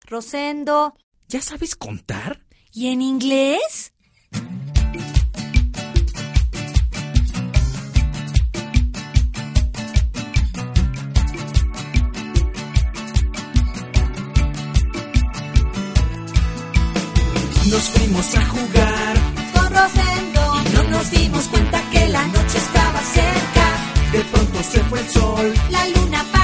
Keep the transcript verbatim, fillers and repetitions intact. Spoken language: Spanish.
Rosendo. ¿Ya sabes contar? ¿Y en inglés? Nos fuimos a jugar con Rosendo y no nos dimos cuenta que la noche estaba cerca. De pronto se fue el sol, la luna